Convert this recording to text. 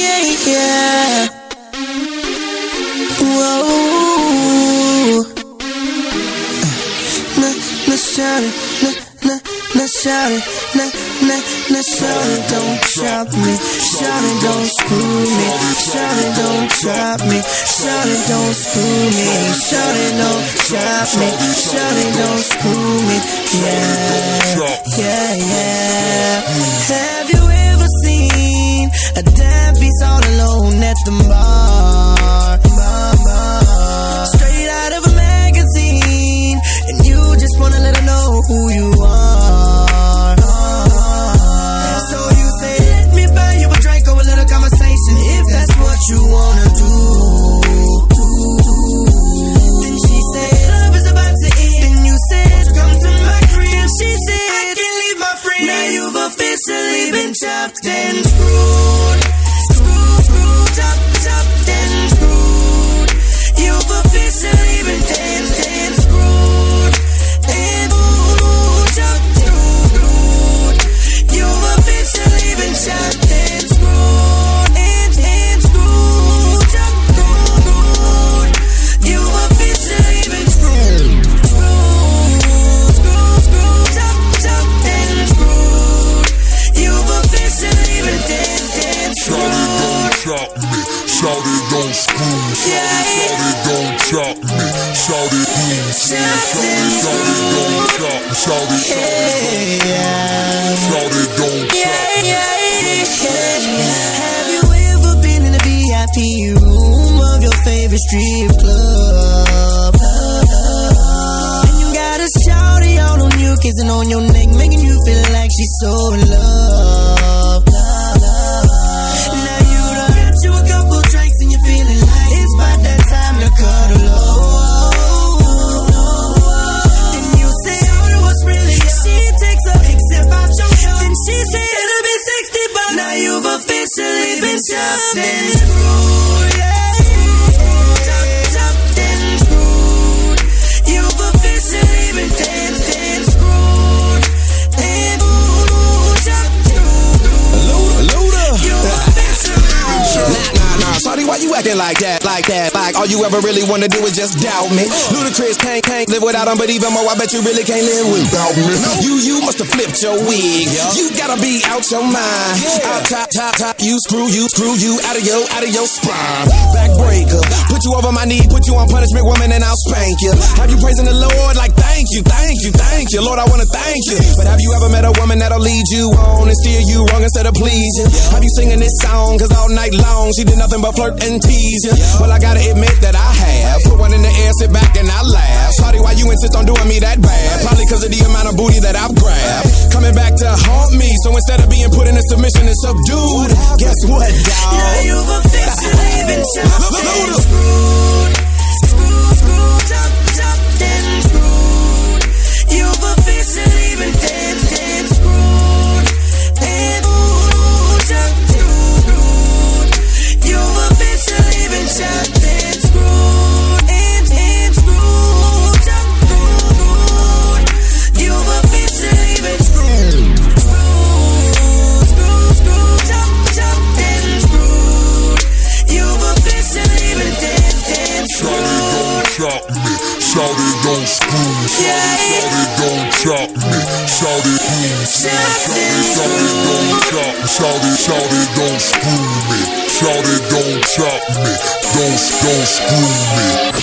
yeah. Whoa. Shout it, shout it, shout it, don't drop me. Shout it, don't screw me. Shout it, don't drop me. Shout it, don't screw me. Shout it, don't drop me. Shout it, don't screw me. Yeah. Have you ever seen a damn piece all alone at the bar? Straight out of a magazine, and you just wanna let her know who you are. So you say, let me buy you a drink or a little conversation, if that's what you wanna do. Then she said, love is about to end. Then you said, come to my crib. She said, I can't leave my friend. Now you've officially been chopped and screwed. Screwed, chopped and screwed. You've officially been danced and screwed. And chopped and screwed. You've officially been chopped and screwed. And screwed, chopped and screwed. You've officially been screwed. Screwed, chopped and screwed. You've officially been danced and screwed. Shout it, don't screw me. Shout it, don't chop me. Shout it, don't chop me. Shout it, don't chop me. Have you ever been in a VIP room of your favorite strip club? And you got a shawty all on you, kissing on your neck, making you feel like she's so in love. Now you done got you a couple drinks and you're feeling like it's about that time to cuddle up. Then you say, oh, what's really up? She takes a big sip out your cup. Then she said, it'll be $60. Now you've officially been chopped and screwed. Chopped and screwed. You've officially been danced and screwed. And chopped and screwed. You've officially been chopped. Nah, sorry, why you acting like that? Like all you ever really wanna do is just doubt me. Ludacris can't live without him, but even more, I bet you really can't live without me. You must have flipped your wig. You gotta be out your mind. Out top, you screw you out of your spine. Backbreaker, put you over my knee, put you on punishment, woman, and I'll spank you. Have you praising the Lord like thank you, Lord, I wanna thank you. But have you ever met a woman that'll lead you on and steer you wrong instead of pleasing? Have you singing this song? Cause all night long she did nothing but flirt and tease you. Well, I gotta admit that I have. Put one in the air, sit back and I laugh. Sorry, why you insist on doing me that bad? Probably cause of the amount of booty that I've grabbed. Coming back to haunt me, so instead of being put in a submission and subdued, guess what, dawg? Now you've officially been chopped and screwed. Screwed, chopped and screwed. You've officially been danced and screwed. And chopped and screwed. You've officially been chopped and screwed. And screwed, chopped and screwed. You've officially been screwed. Screwed, chopped and screwed. You've officially been danced and screwed. Shout it, don't screw me. Shout it, don't chop me. Shout it, don't chop me. Shout it, don't screw me. Shout it, don't chop me. Don't screw me.